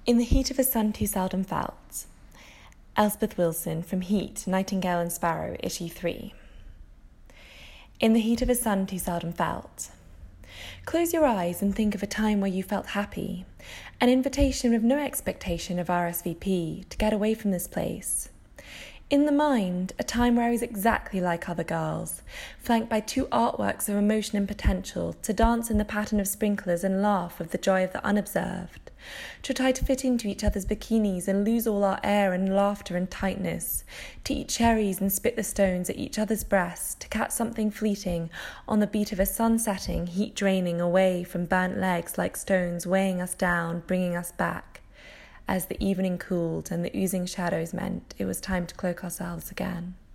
In the heat of a sun too seldom felt. Elspeth Wilson from Heat, Nightingale and Sparrow, Issue 3. In the heat of a sun too seldom felt. Close your eyes and think of a time where you felt happy, an invitation with no expectation of RSVP to get away from this place. In the mind, a time where I was exactly like other girls, flanked by two artworks of emotion and potential, to dance in the pattern of sprinklers and laugh with the joy of the unobserved, to try to fit into each other's bikinis and lose all our air and laughter and tightness, to eat cherries and spit the stones at each other's breasts, to catch something fleeting on the beat of a sun setting, heat draining away from burnt legs like stones, weighing us down, bringing us back. As the evening cooled and the oozing shadows meant it was time to cloak ourselves again.